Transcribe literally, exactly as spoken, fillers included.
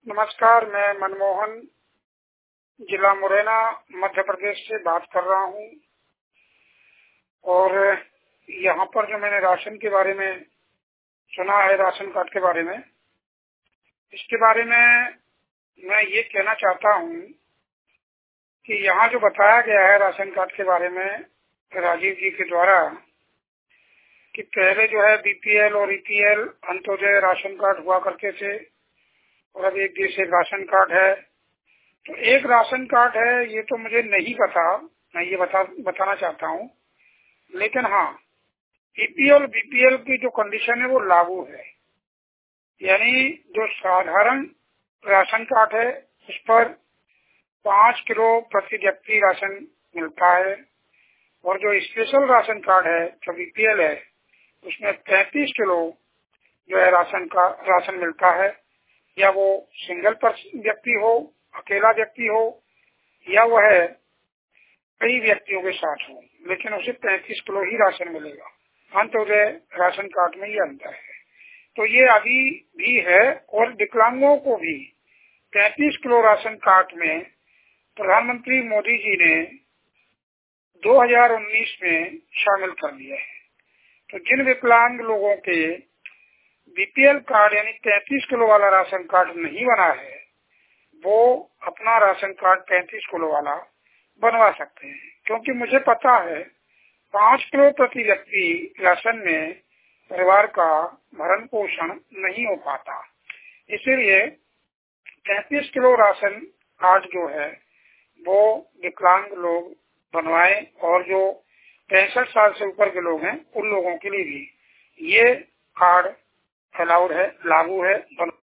नमस्कार, मैं मनमोहन जिला मुरैना मध्य प्रदेश से बात कर रहा हूँ। और यहाँ पर जो मैंने राशन के बारे में सुना है, राशन कार्ड के बारे में, इसके बारे में मैं ये कहना चाहता हूँ कि यहाँ जो बताया गया है राशन कार्ड के बारे में राजीव जी के द्वारा कि पहले जो है बीपीएल और ईपीएल अंत्योदय राशन कार्ड हुआ करते थे और अब एक देश एक राशन कार्ड है। तो एक राशन कार्ड है, ये तो मुझे नहीं पता, मैं ये बता बताना चाहता हूँ। लेकिन हाँ, ईपीएल बीपीएल की जो कंडीशन है वो लागू है। यानी जो साधारण राशन कार्ड है उस पर पाँच किलो प्रति व्यक्ति राशन मिलता है और जो स्पेशल राशन कार्ड है जो बीपीएल है उसमें पैंतीस किलो जो है राशन का राशन मिलता है। या वो सिंगल पर्सन व्यक्ति हो, अकेला व्यक्ति हो, या वह कई व्यक्तियों के साथ हो, लेकिन उसे पैंतीस किलो ही राशन मिलेगा। अंत्योदय राशन कार्ड में ये अंतर है। तो ये अभी भी है। और विकलांगों को भी पैंतीस किलो राशन कार्ड में प्रधानमंत्री मोदी जी ने दो हज़ार उन्नीस में शामिल कर दिया है। तो जिन विकलांग लोगों के बीपीएल कार्ड यानी पैंतीस किलो वाला राशन कार्ड नहीं बना है, वो अपना राशन कार्ड पैंतीस किलो वाला बनवा सकते हैं। क्योंकि मुझे पता है पाँच किलो प्रति व्यक्ति राशन में परिवार का भरण पोषण नहीं हो पाता। इसीलिए पैंतीस किलो राशन कार्ड जो है वो विकलांग लोग बनवाएं और जो पैंसठ साल से ऊपर के लोग हैं उन लोगों के लिए भी ये कार्ड अलाउड है, लागू है।